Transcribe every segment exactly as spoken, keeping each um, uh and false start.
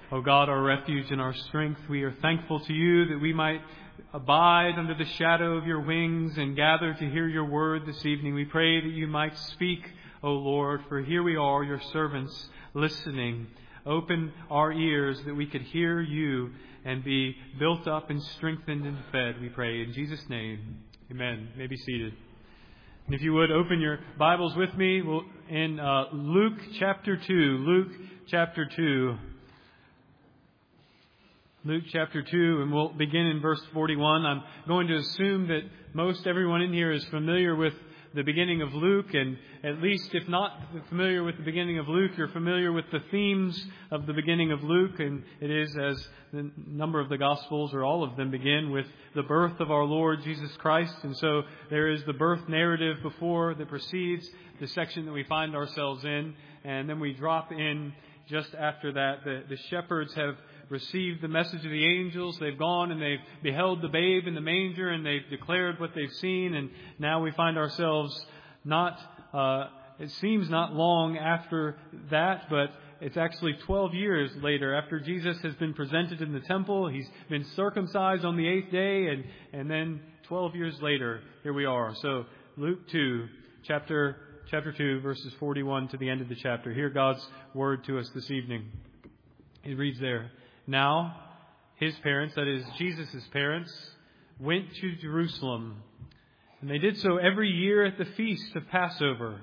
O God, our refuge and our strength, we are thankful to you that we might abide under the shadow of your wings and gather to hear your word this evening. We pray that you might speak, O Lord, for here we are, your servants, listening. Open our ears that we could hear you and be built up and strengthened and fed, we pray. In Jesus' name, amen. You may be seated. And if you would, open your Bibles with me we'll, in uh, Luke chapter two. Luke chapter two. Luke chapter two, and we'll begin in verse forty-one. I'm going to assume that most everyone in here is familiar with the beginning of Luke, and at least if not familiar with the beginning of Luke, you're familiar with the themes of the beginning of Luke, and it is, as the number of the Gospels, or all of them, begin with the birth of our Lord Jesus Christ. And so there is the birth narrative before that precedes the section that we find ourselves in, and then we drop in just after that. The, the shepherds have received the message of the angels. They've gone and they've beheld the babe in the manger, and they've declared what they've seen. And now we find ourselves not, uh, it seems not long after that, but it's actually twelve years later, after Jesus has been presented in the temple. He's been circumcised on the eighth day, and, and then twelve years later, here we are. So Luke two, chapter, chapter two, verses forty-one to the end of the chapter. Hear God's word to us this evening. It reads there. Now, his parents, that is, Jesus' parents, went to Jerusalem, and they did so every year at the feast of Passover.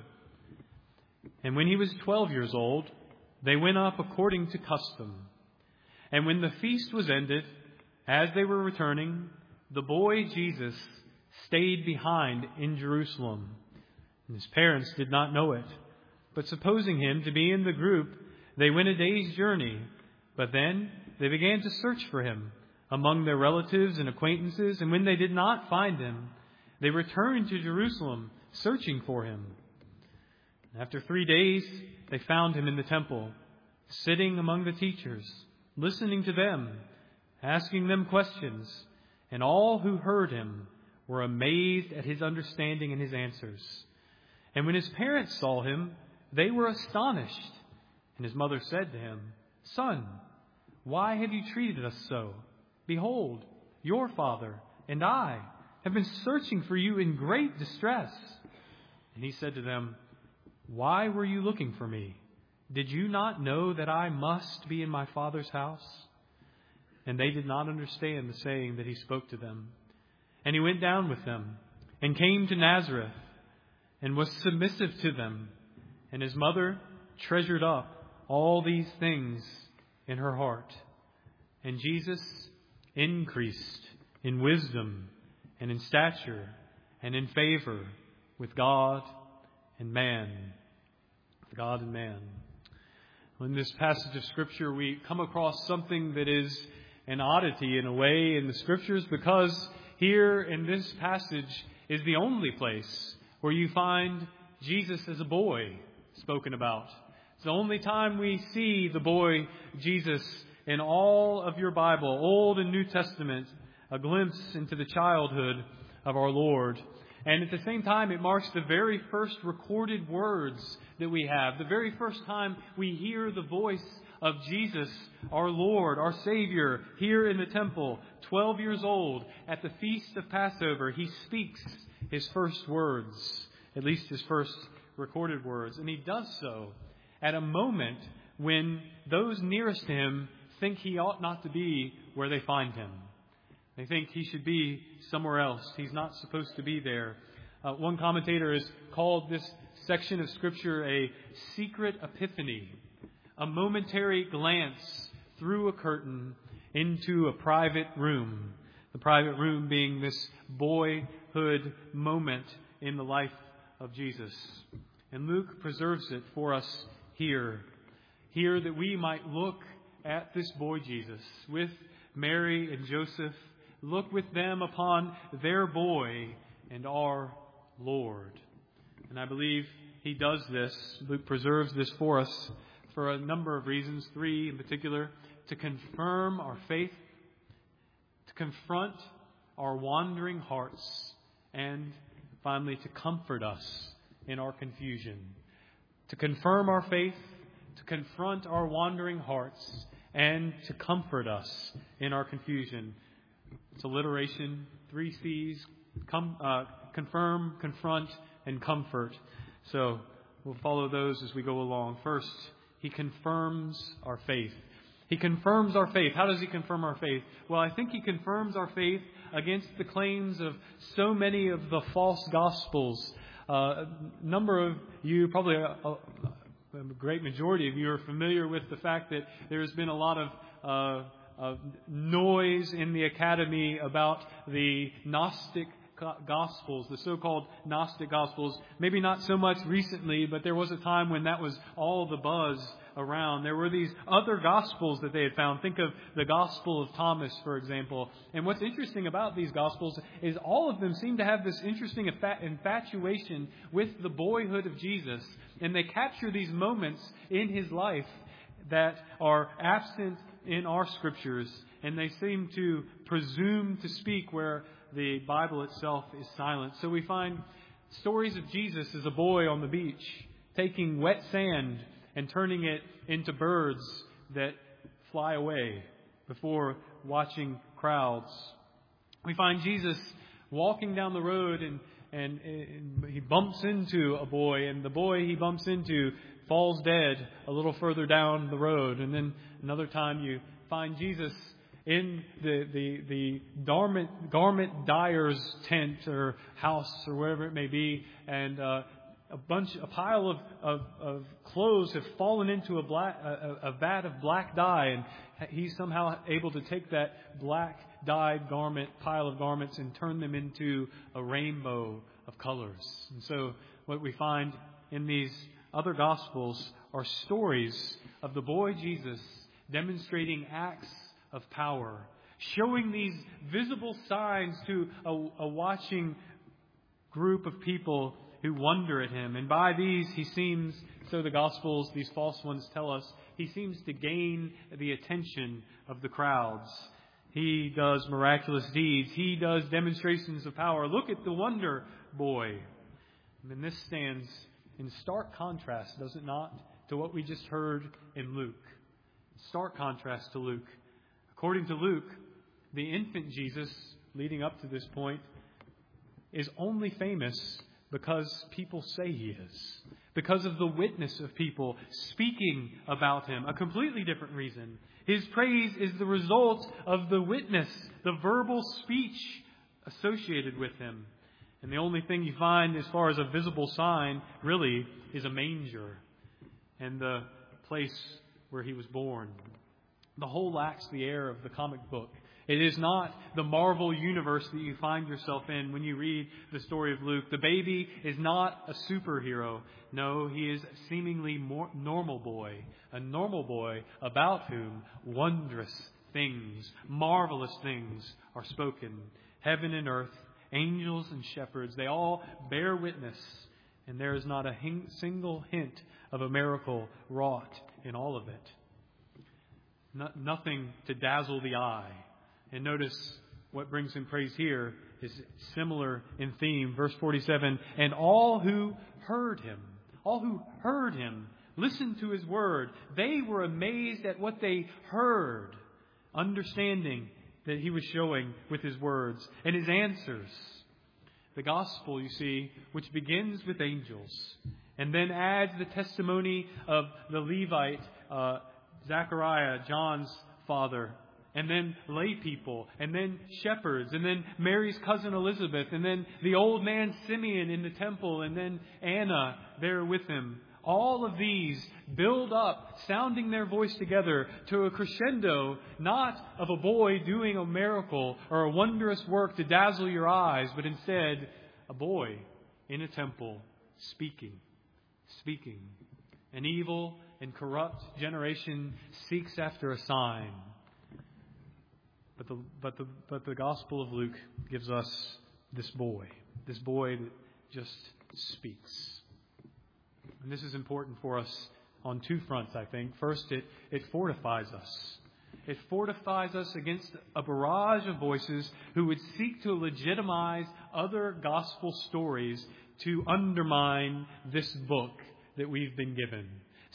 And when he was twelve years old, they went up according to custom. And when the feast was ended, as they were returning, the boy Jesus stayed behind in Jerusalem. And his parents did not know it. But supposing him to be in the group, they went a day's journey. But then they began to search for him among their relatives and acquaintances, and when they did not find him, they returned to Jerusalem, searching for him. After three days, they found him in the temple, sitting among the teachers, listening to them, asking them questions, and all who heard him were amazed at his understanding and his answers. And when his parents saw him, they were astonished. And his mother said to him, "Son, why have you treated us so? Behold, your father and I have been searching for you in great distress." And he said to them, "Why were you looking for me? Did you not know that I must be in my Father's house?" And they did not understand the saying that he spoke to them. And he went down with them and came to Nazareth and was submissive to them. And his mother treasured up all these things in her heart. And Jesus increased in wisdom and in stature and in favor with God and man. With God and man. In this passage of Scripture, we come across something that is an oddity in a way in the Scriptures, because here in this passage is the only place where you find Jesus as a boy spoken about. It's the only time we see the boy Jesus in all of your Bible, Old and New Testament, a glimpse into the childhood of our Lord. And at the same time, it marks the very first recorded words that we have, the very first time we hear the voice of Jesus, our Lord, our Savior, here in the temple, twelve years old, at the feast of Passover. He speaks his first words, at least his first recorded words. And he does so at a moment when those nearest to him think he ought not to be where they find him. They think he should be somewhere else. He's not supposed to be there. Uh, one commentator has called this section of Scripture a secret epiphany, a momentary glance through a curtain into a private room. The private room being this boyhood moment in the life of Jesus. And Luke preserves it for us here. Here that we might look at this boy Jesus with Mary and Joseph, look with them upon their boy and our Lord. And I believe he does this, Luke preserves this for us for a number of reasons, three in particular: to confirm our faith, to confront our wandering hearts, and finally to comfort us in our confusion. To confirm our faith, to confront our wandering hearts, and to comfort us in our confusion. It's alliteration, three C's, com, uh, confirm, confront, and comfort. So we'll follow those as we go along. First, He confirms our faith. He confirms our faith. How does He confirm our faith? Well, I think He confirms our faith against the claims of so many of the false gospels. Uh, a number of you, probably a, a, a great majority of you, are familiar with the fact that there has been a lot of uh, of noise in the academy about the Gnostic Gospels, the so-called Gnostic Gospels. Maybe not so much recently, but there was a time when that was all the buzz around. There were these other Gospels that they had found. Think of the Gospel of Thomas, for example. And what's interesting about these Gospels is all of them seem to have this interesting infatuation with the boyhood of Jesus. And they capture these moments in His life that are absent in our Scriptures. And they seem to presume to speak where the Bible itself is silent. So we find stories of Jesus as a boy on the beach, taking wet sand and turning it into birds that fly away before watching crowds. We find Jesus walking down the road and, and, and he bumps into a boy, and the boy he bumps into falls dead a little further down the road. And then another time you find Jesus in the, the, the garment, garment dyer's tent or house or wherever it may be, and uh, a bunch, a pile of, of, of clothes have fallen into a, black, a, a vat of black dye, and he's somehow able to take that black dyed garment, pile of garments, and turn them into a rainbow of colors. And so what we find in these other Gospels are stories of the boy Jesus demonstrating acts of power, showing these visible signs to a, a watching group of people who wonder at Him. And by these, He seems, so the Gospels, these false ones tell us, He seems to gain the attention of the crowds. He does miraculous deeds. He does demonstrations of power. Look at the wonder boy. And this stands in stark contrast, does it not, to what we just heard in Luke. Stark contrast to Luke. According to Luke, the infant Jesus, leading up to this point, is only famous because people say He is. Because of the witness of people speaking about Him. A completely different reason. His praise is the result of the witness, the verbal speech associated with Him. And the only thing you find as far as a visible sign, really, is a manger and the place where He was born. The whole lacks the air of the comic book. It is not the Marvel universe that you find yourself in when you read the story of Luke. The baby is not a superhero. No, he is a seemingly more normal boy. A normal boy about whom wondrous things, marvelous things are spoken. Heaven and earth, angels and shepherds, they all bear witness. And there is not a hing- single hint of a miracle wrought in all of it. No, nothing to dazzle the eye. And notice what brings Him praise here is similar in theme. Verse forty-seven, and all who heard Him, all who heard Him, listened to His word. They were amazed at what they heard, understanding that He was showing with His words and His answers. The gospel, you see, which begins with angels and then adds the testimony of the Levite, uh, Zechariah, John's father, and then lay people, and then shepherds, and then Mary's cousin Elizabeth, and then the old man Simeon in the temple, and then Anna there with him. All of these build up, sounding their voice together to a crescendo, not of a boy doing a miracle or a wondrous work to dazzle your eyes, but instead a boy in a temple speaking, speaking. An evil and corrupt generation seeks after a sign. But the, but the, but the Gospel of Luke gives us this boy, this boy that just speaks. And this is important for us on two fronts, I think. First, it, it fortifies us. It fortifies us against a barrage of voices who would seek to legitimize other gospel stories to undermine this book that we've been given.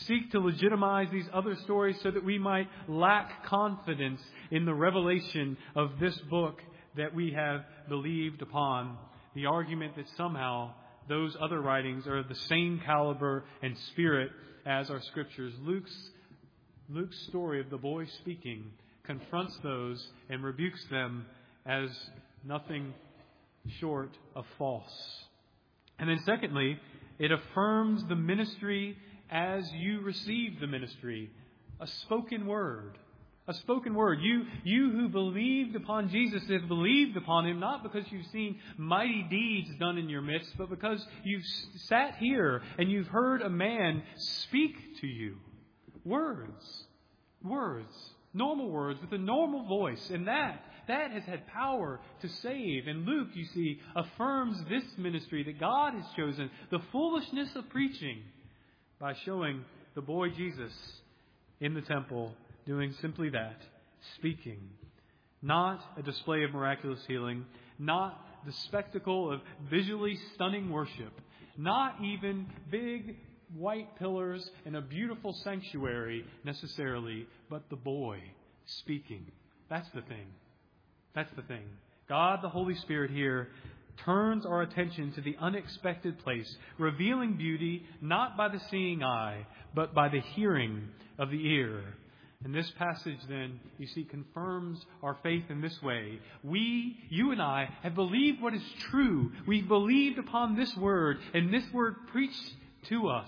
seek to legitimize these other stories so that we might lack confidence in the revelation of this book that we have believed upon. The argument that somehow those other writings are of the same caliber and spirit as our Scriptures. Luke's, Luke's story of the boy speaking confronts those and rebukes them as nothing short of false. And then secondly, it affirms the ministry as you receive the ministry. A spoken word. A spoken word. You, you who believed upon Jesus have believed upon Him not because you've seen mighty deeds done in your midst, but because you've sat here and you've heard a man speak to you. Words. Words. Normal words with a normal voice. And that, that has had power to save. And Luke, you see, affirms this ministry that God has chosen, the foolishness of preaching, by showing the boy Jesus in the temple doing simply that, speaking. Not a display of miraculous healing, not the spectacle of visually stunning worship, not even big white pillars and a beautiful sanctuary necessarily, but the boy speaking. That's the thing. That's the thing. God, the Holy Spirit here, turns our attention to the unexpected place, revealing beauty not by the seeing eye, but by the hearing of the ear. And this passage then, you see, confirms our faith in this way. We, you and I, have believed what is true. We've believed upon this word, and this word preached to us.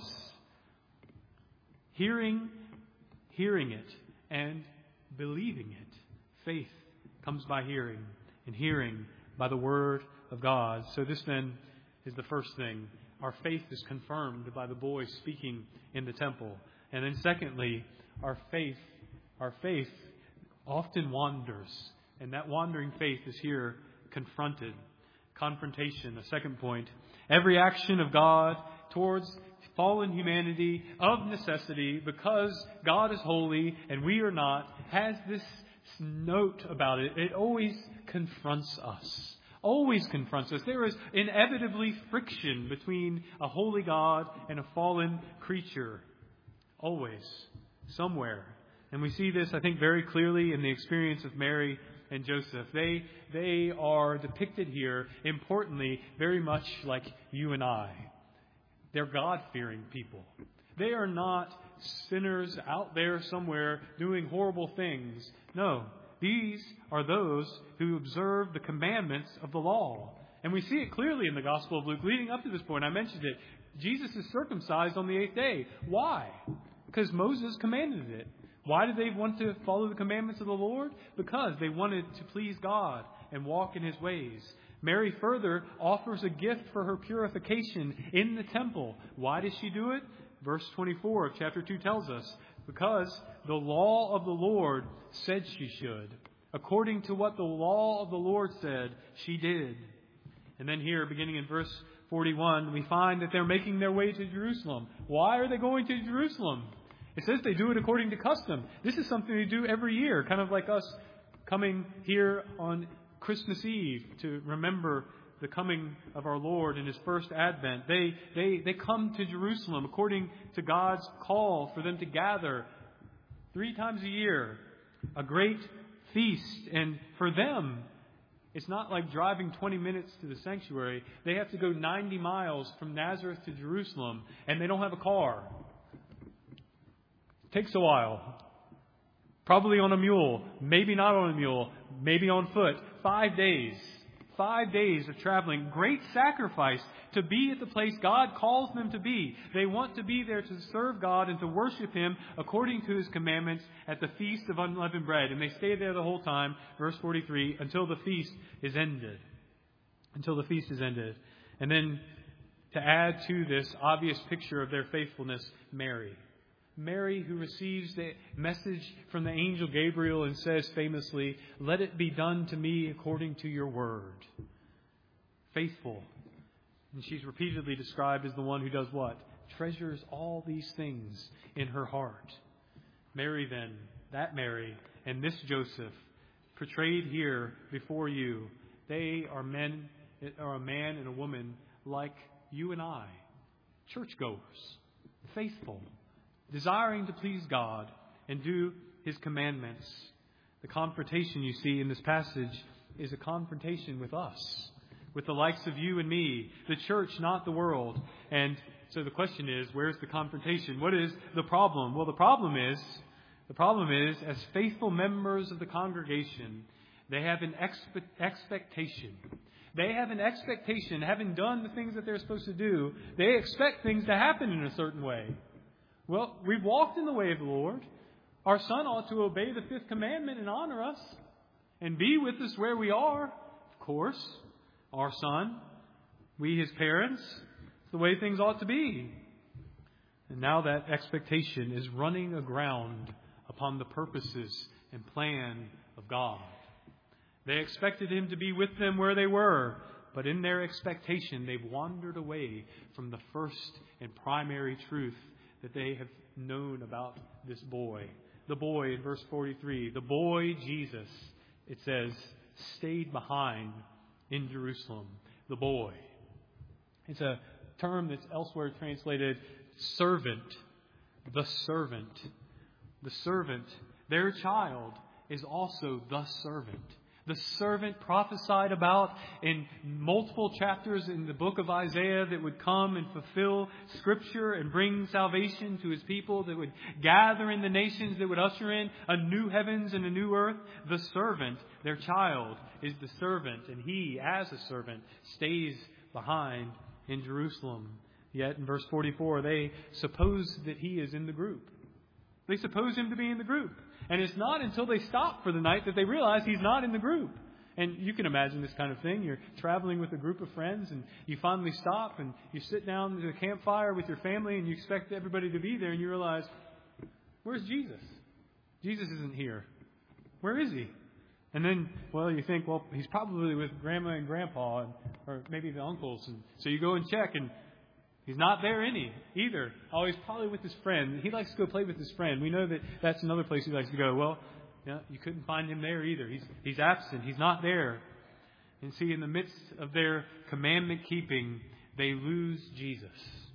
Hearing, hearing it, and believing it. Faith comes by hearing, and hearing by the word of God. So this then is the first thing. Our faith is confirmed by the boy speaking in the temple. And then secondly, our faith, our faith often wanders. And that wandering faith is here confronted. Confrontation, a second point. Every action of God towards fallen humanity of necessity, because God is holy and we are not, has this note about it. It always confronts us. Always confronts us. There is inevitably friction between a holy God and a fallen creature. Always. Somewhere. And we see this, I think, very clearly in the experience of Mary and Joseph. They, they are depicted here, importantly, very much like you and I. They're God-fearing people. They are not sinners out there somewhere doing horrible things. No, these are those who observe the commandments of the law. And we see it clearly in the Gospel of Luke leading up to this point. I mentioned it. Jesus is circumcised on the eighth day. Why? Because Moses commanded it. Why did they want to follow the commandments of the Lord? Because they wanted to please God and walk in His ways. Mary further offers a gift for her purification in the temple. Why does she do it? Verse twenty-four of chapter two tells us, because the law of the Lord said she should. According to what the law of the Lord said, she did. And then here, beginning in verse forty-one, we find that they're making their way to Jerusalem. Why are they going to Jerusalem? It says they do it according to custom. This is something they do every year, kind of like us coming here on Christmas Eve to remember the coming of our Lord in His first advent. They, they, they come to Jerusalem according to God's call for them to gather three times a year, a great feast. And for them, it's not like driving twenty minutes to the sanctuary. They have to go ninety miles from Nazareth to Jerusalem, and they don't have a car. It takes a while. Probably on a mule, maybe not on a mule, maybe on foot. Five days. Five days of traveling. Great sacrifice to be at the place God calls them to be. They want to be there to serve God and to worship Him according to His commandments at the Feast of Unleavened Bread. And they stay there the whole time, verse forty-three, until the feast is ended. Until the feast is ended. And then to add to this obvious picture of their faithfulness, Mary. Mary, who receives the message from the angel Gabriel and says famously, "Let it be done to me according to your word." Faithful. And she's repeatedly described as the one who does what? Treasures all these things in her heart. Mary then, that Mary, and this Joseph, portrayed here before you, they are men, are a man and a woman like you and I. Churchgoers. Faithful. desiring to please God and do His commandments. The confrontation you see in this passage is a confrontation with us, with the likes of you and me, the church, not the world. And so the question is, where's the confrontation? What is the problem? Well, the problem is, the problem is, as faithful members of the congregation, they have an expe- expectation. They have an expectation, having done the things that they're supposed to do, they expect things to happen in a certain way. Well, we've walked in the way of the Lord. Our Son ought to obey the fifth commandment and honor us and be with us where we are. Of course, our Son, we His parents, it's the way things ought to be. And now that expectation is running aground upon the purposes and plan of God. They expected Him to be with them where they were, but in their expectation, they've wandered away from the first and primary truth that they have known about this boy. The boy in verse forty-three, the boy Jesus, it says, stayed behind in Jerusalem. The boy. It's a term that's elsewhere translated servant. The servant. The servant. Their child is also the servant. The servant prophesied about in multiple chapters in the book of Isaiah that would come and fulfill Scripture and bring salvation to His people, that would gather in the nations, that would usher in a new heavens and a new earth. The servant, their child, is the servant, and he, as a servant, stays behind in Jerusalem. Yet in verse forty-four, they suppose that he is in the group. They suppose him to be in the group. And it's not until they stop for the night that they realize he's not in the group. And you can imagine this kind of thing. You're traveling with a group of friends and you finally stop and you sit down to the campfire with your family and you expect everybody to be there and you realize, where's Jesus? Jesus isn't here. Where is He? And then, well, you think, well, He's probably with Grandma and Grandpa and, or maybe the uncles. And so you go and check and He's not there any either. Oh, he's probably with his friend. He likes to go play with his friend. We know that that's another place he likes to go. Well, yeah, you couldn't find him there either. He's he's absent. He's not there. And see, in the midst of their commandment keeping, they lose Jesus.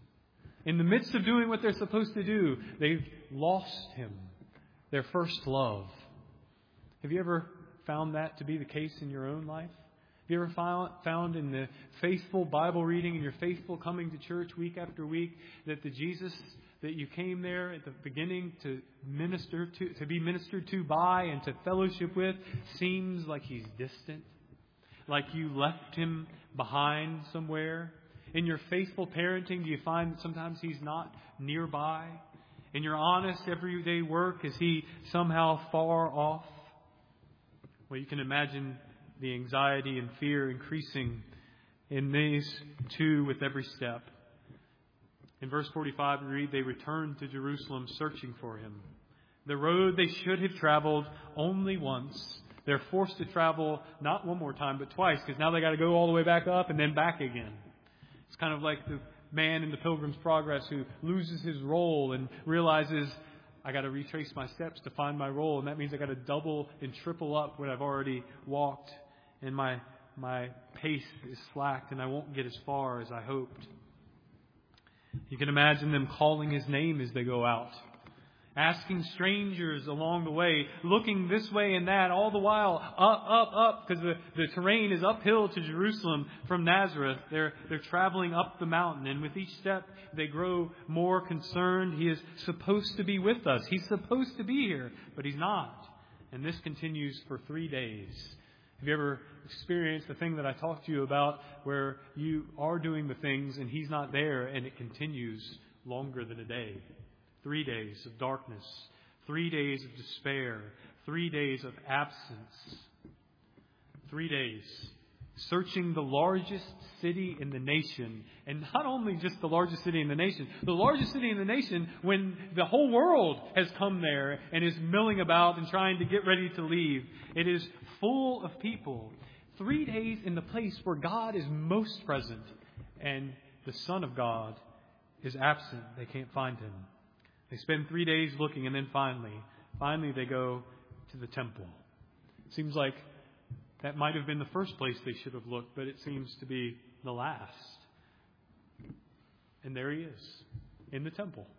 In the midst of doing what they're supposed to do, they've lost Him, their first love. Have you ever found that to be the case in your own life? Have you ever found, found in the faithful Bible reading and your faithful coming to church week after week that the Jesus that you came there at the beginning to minister to, to be ministered to by and to fellowship with seems like He's distant? Like you left Him behind somewhere? In your faithful parenting, do you find that sometimes He's not nearby? In your honest everyday work, is He somehow far off? Well, you can imagine the anxiety and fear increasing in these two with every step. In verse forty-five, we read, they returned to Jerusalem searching for Him. The road they should have traveled only once. They're forced to travel not one more time, but twice, because now they got to go all the way back up and then back again. It's kind of like the man in the Pilgrim's Progress who loses his roll and realizes, I got to retrace my steps to find my roll, and that means I got to double and triple up what I've already walked. And my my pace is slacked and I won't get as far as I hoped. You can imagine them calling His name as they go out. Asking strangers along the way, looking this way and that, all the while up, up, up, because the, the terrain is uphill to Jerusalem from Nazareth. They're, they're traveling up the mountain, and with each step they grow more concerned. He is supposed to be with us. He's supposed to be here, but He's not. And this continues for three days. Have you ever experienced the thing that I talked to you about where you are doing the things and He's not there and it continues longer than a day? Three days of darkness, three days of despair, three days of absence, three days searching the largest city in the nation. And not only just the largest city in the nation, the largest city in the nation when the whole world has come there and is milling about and trying to get ready to leave. It is full of people. Three days in the place where God is most present and the Son of God is absent. They can't find Him. They spend three days looking, and then finally, finally they go to the temple. It seems like that might have been the first place they should have looked, but it seems to be the last. And there He is, in the temple,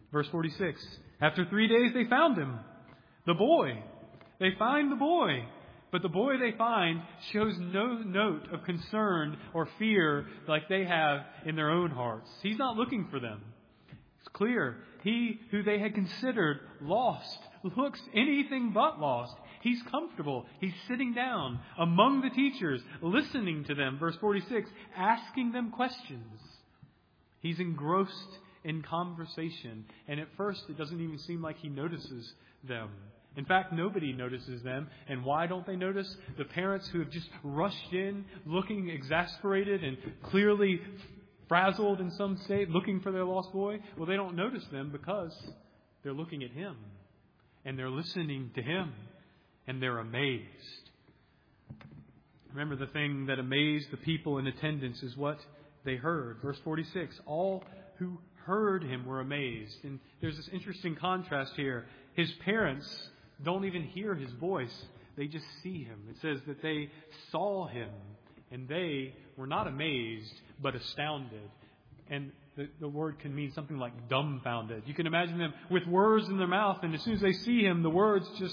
Verse forty-six. After three days they found him. The boy. They find the boy. But the boy they find shows no note of concern or fear like they have in their own hearts. He's not looking for them. It's clear. He who they had considered lost looks anything but lost. He's comfortable. He's sitting down among the teachers, listening to them. Verse forty-six, asking them questions. He's engrossed in conversation. And at first, it doesn't even seem like he notices them. In fact, nobody notices them. And why don't they notice? The parents who have just rushed in, looking exasperated and clearly frazzled in some state, looking for their lost boy. Well, they don't notice them because they're looking at him. And they're listening to him. And they're amazed. Remember, the thing that amazed the people in attendance is what they heard. Verse forty-six, all who heard him were amazed. And there's this interesting contrast here. His parents don't even hear his voice. They just see him. It says that they saw him. And they were not amazed, but astounded. And the, the word can mean something like dumbfounded. You can imagine them with words in their mouth. And as soon as they see him, the words just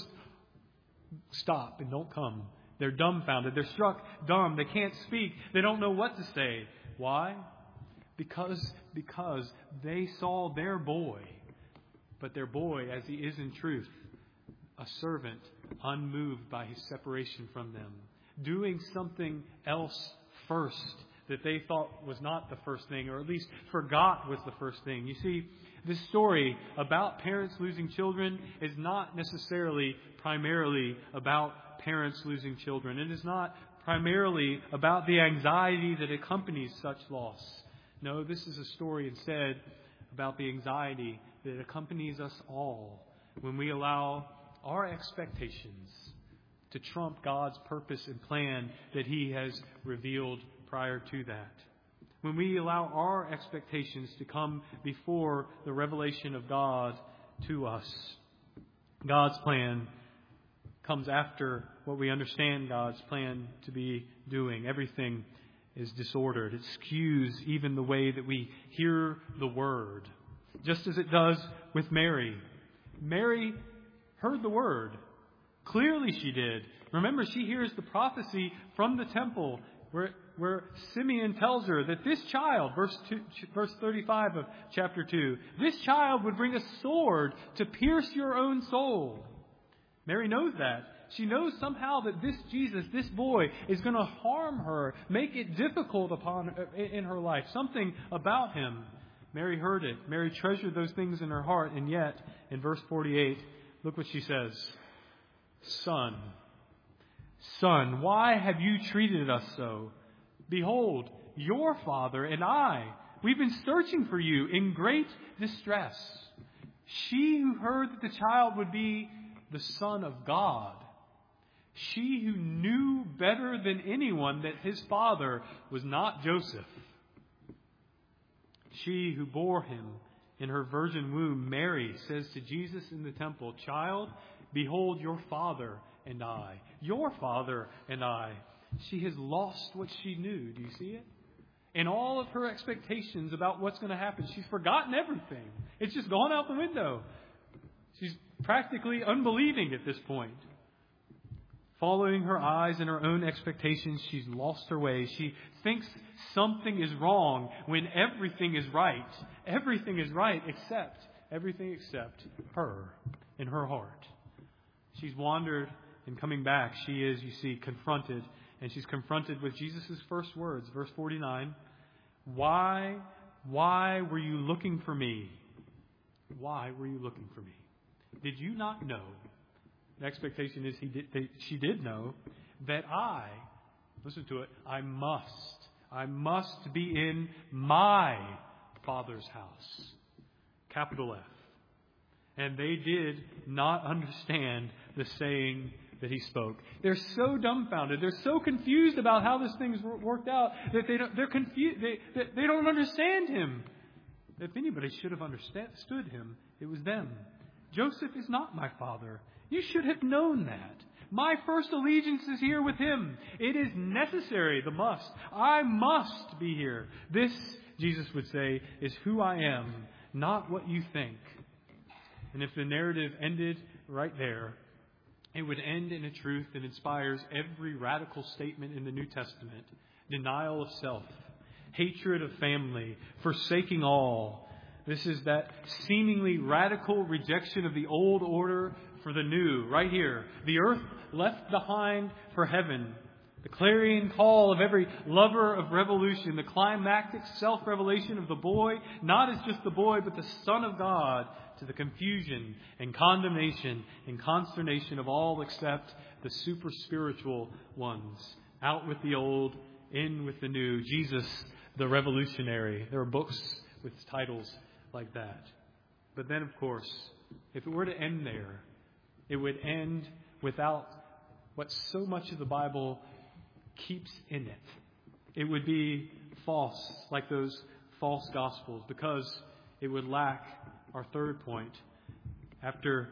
stop and don't come. They're dumbfounded. They're struck dumb. They can't speak. They don't know what to say. Why? Because, because they saw their boy. But their boy, as he is in truth, a servant, unmoved by his separation from them, doing something else first that they thought was not the first thing, or at least forgot was the first thing. You see, this story about parents losing children is not necessarily primarily about parents losing children. It is not primarily about the anxiety that accompanies such loss. No, this is a story instead about the anxiety that accompanies us all when we allow our expectations to trump God's purpose and plan that He has revealed prior to that. When we allow our expectations to come before the revelation of God to us. God's plan comes after what we understand God's plan to be doing. Everything is disordered. It skews even the way that we hear the word. Just as it does with Mary. Mary heard the word. Clearly she did. Remember, she hears the prophecy from the temple where, where Simeon tells her that this child, verse, two, verse thirty-five of chapter two, this child would bring a sword to pierce your own soul. Mary knows that. She knows somehow that this Jesus, this boy, is going to harm her, make it difficult upon in her life. Something about him. Mary heard it. Mary treasured those things in her heart. And yet, in verse forty-eight, look what she says. Son, Son, why have you treated us so? Behold, your father and I, we've been searching for you in great distress. She who heard that the child would be the Son of God, she who knew better than anyone that his father was not Joseph, she who bore him in her virgin womb, Mary, says to Jesus in the temple, Child, behold your father and I. Your father and I. She has lost what she knew. Do you see it? In all of her expectations about what's going to happen, she's forgotten everything. It's just gone out the window. She's practically unbelieving at this point. Following her eyes and her own expectations, she's lost her way. She thinks something is wrong when everything is right. Everything is right except, everything except her in her heart. She's wandered, and coming back, she is, you see, confronted. And she's confronted with Jesus' first words, verse forty-nine. Why, why were you looking for me? Why were you looking for me? Did you not know? The expectation is he did, they, she did know that I, listen to it, I must, I must be in my Father's house. Capital F. And they did not understand the saying that he spoke. They're so dumbfounded. They're so confused about how this thing's worked out that they don't, they're confused. They, they, they don't understand him. If anybody should have understood him, it was them. Joseph is not my father. You should have known that. My first allegiance is here with him. It is necessary, the must. I must be here. This, Jesus would say, is who I am, not what you think. And if the narrative ended right there, it would end in a truth that inspires every radical statement in the New Testament. Denial of self, hatred of family, forsaking all. This is that seemingly radical rejection of the old order for the new, right here. The earth left behind for heaven. The clarion call of every lover of revolution, the climactic self-revelation of the boy, not as just the boy, but the Son of God, to the confusion and condemnation and consternation of all except the super spiritual ones. Out with the old, in with the new. Jesus, the revolutionary. There are books with titles like that. But then, of course, if it were to end there, it would end without what so much of the Bible keeps in it. It would be false, like those false gospels, because it would lack our third point. After,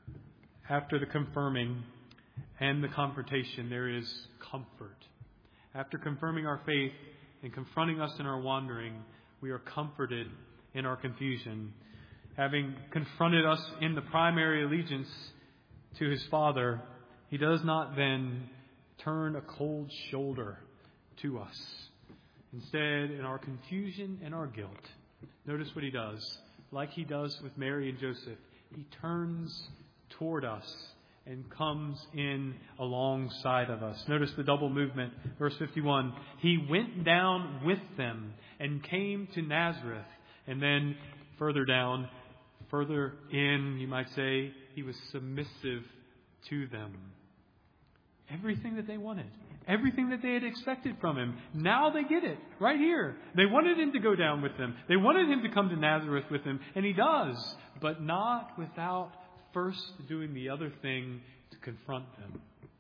after the confirming and the confrontation, there is comfort. After confirming our faith and confronting us in our wandering, we are comforted in our confusion. Having confronted us in the primary allegiance to his Father, he does not then turn a cold shoulder to us. Instead, in our confusion and our guilt, notice what he does. Like he does with Mary and Joseph, he turns toward us and comes in alongside of us. Notice the double movement. Verse fifty-one, he went down with them and came to Nazareth. And then further down, further in, you might say, he was submissive to them. Everything that they wanted. Everything that they had expected from him. Now they get it. Right here. They wanted him to go down with them. They wanted him to come to Nazareth with them. And he does. But not without first doing the other thing to confront them.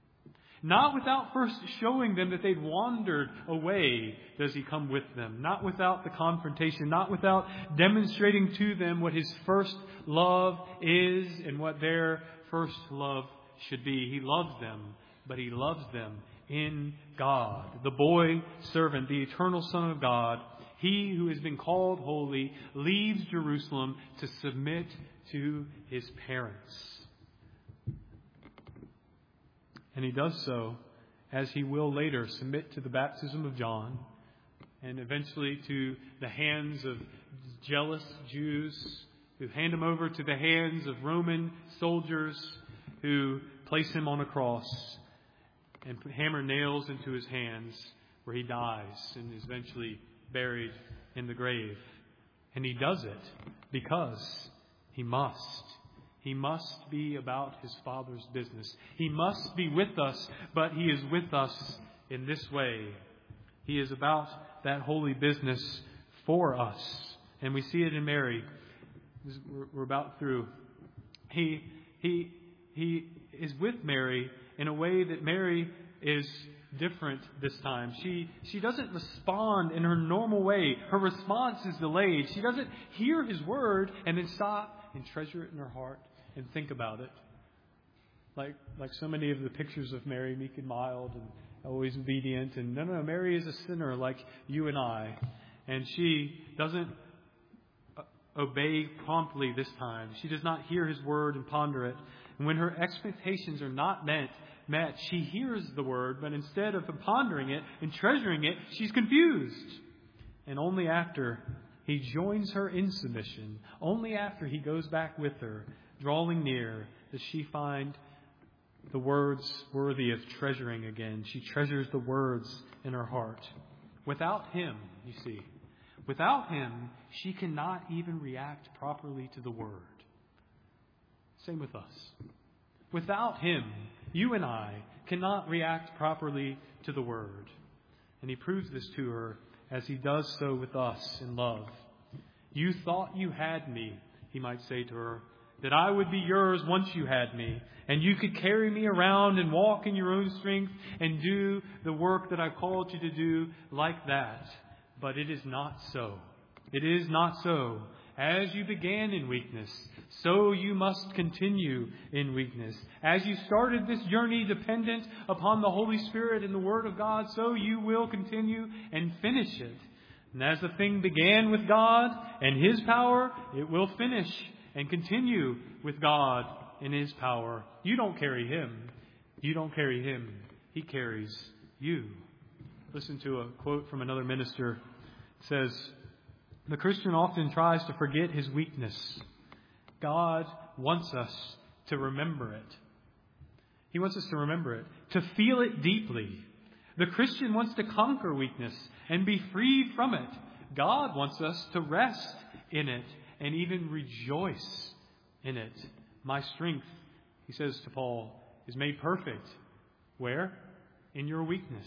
Not without first showing them that they'd wandered away does he come with them. Not without the confrontation. Not without demonstrating to them what his first love is and what their first love should be. He loves them, but he loves them in God. The boy servant, the eternal Son of God, he who has been called holy, leaves Jerusalem to submit to his parents. And he does so, as he will later, submit to the baptism of John and eventually to the hands of jealous Jews who hand him over to the hands of Roman soldiers who place him on a cross and hammer nails into his hands, where he dies and is eventually buried in the grave. And he does it because he must. He must be about his Father's business. He must be with us, but he is with us in this way. He is about that holy business for us. And we see it in Mary. We're about through. He, he, he is with Mary in a way that Mary is different this time. She she doesn't respond in her normal way. Her response is delayed. She doesn't hear his word and then stop and treasure it in her heart and think about it. Like like so many of the pictures of Mary, meek and mild and always obedient. And no, no, Mary is a sinner like you and I. And she doesn't obey promptly this time. She does not hear his word and ponder it. And when her expectations are not met, met, she hears the word, but instead of pondering it and treasuring it, she's confused. And only after he joins her in submission, only after he goes back with her, drawing near, does she find the words worthy of treasuring again. She treasures the words in her heart. Without him, you see, without him, she cannot even react properly to the word. Same with us. Without him, you and I cannot react properly to the word. And he proves this to her as he does so with us in love. You thought you had me, he might say to her, that I would be yours once you had me, and you could carry me around and walk in your own strength and do the work that I called you to do like that. But it is not so. It is not so. As you began in weakness, so you must continue in weakness. As you started this journey dependent upon the Holy Spirit and the Word of God, so you will continue and finish it. And as the thing began with God and His power, it will finish and continue with God in His power. You don't carry Him. You don't carry Him. He carries you. Listen to a quote from another minister. It says, "The Christian often tries to forget his weakness. God wants us to remember it. He wants us to remember it, to feel it deeply. The Christian wants to conquer weakness and be freed from it. God wants us to rest in it and even rejoice in it. My strength," he says to Paul, "is made perfect." Where? In your weakness.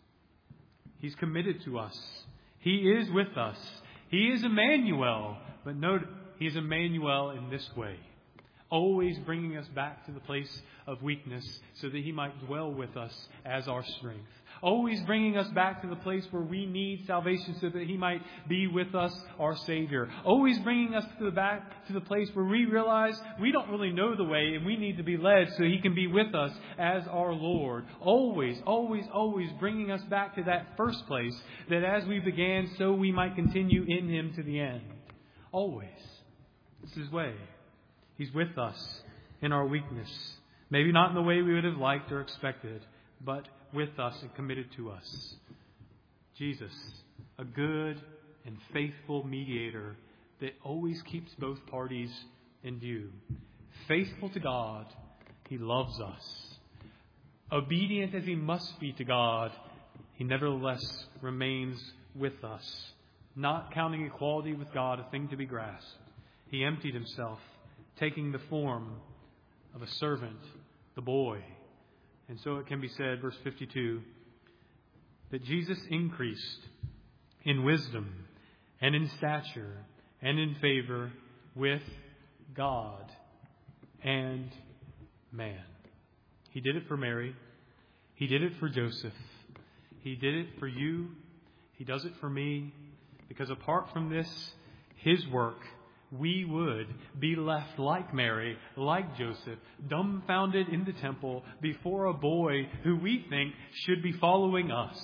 He's committed to us. He is with us. He is Emmanuel. But note, He is Emmanuel in this way, always bringing us back to the place of weakness so that He might dwell with us as our strength. Always bringing us back to the place where we need salvation so that He might be with us, our Savior. Always bringing us to the back to the place where we realize we don't really know the way and we need to be led so He can be with us as our Lord. Always, always, always bringing us back to that first place, that as we began, so we might continue in Him to the end. Always. It's His way. He's with us in our weakness. Maybe not in the way we would have liked or expected, but with us and committed to us. Jesus, a good and faithful mediator that always keeps both parties in view. Faithful to God, He loves us. Obedient as He must be to God, He nevertheless remains with us, not counting equality with God a thing to be grasped. He emptied Himself, taking the form of a servant, the boy. And so it can be said, verse fifty-two, that Jesus increased in wisdom and in stature and in favor with God and man. He did it for Mary. He did it for Joseph. He did it for you. He does it for me. Because apart from this, His work, we would be left like Mary, like Joseph, dumbfounded in the temple before a boy who we think should be following us.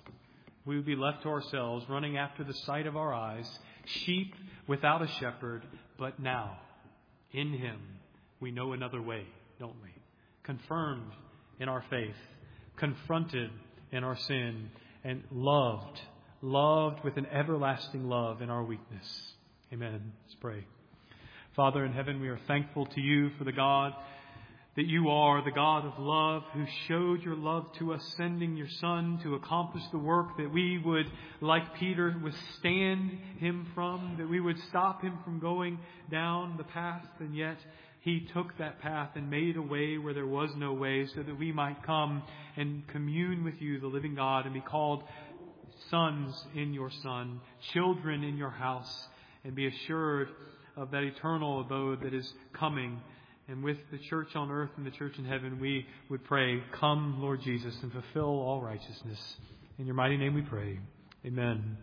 We would be left to ourselves, running after the sight of our eyes, sheep without a shepherd. But now, in Him, we know another way, don't we? Confirmed in our faith, confronted in our sin, and loved, loved with an everlasting love in our weakness. Amen. Let's pray. Father in heaven, we are thankful to You for the God that You are, the God of love, who showed Your love to us, sending Your Son to accomplish the work that we would, like Peter, withstand Him from, that we would stop Him from going down the path, and yet He took that path and made a way where there was no way, so that we might come and commune with You, the living God, and be called sons in Your Son, children in Your house, and be assured of that eternal abode that is coming. And with the church on earth and the church in heaven, we would pray, "Come, Lord Jesus, and fulfill all righteousness." In Your mighty name we pray. Amen.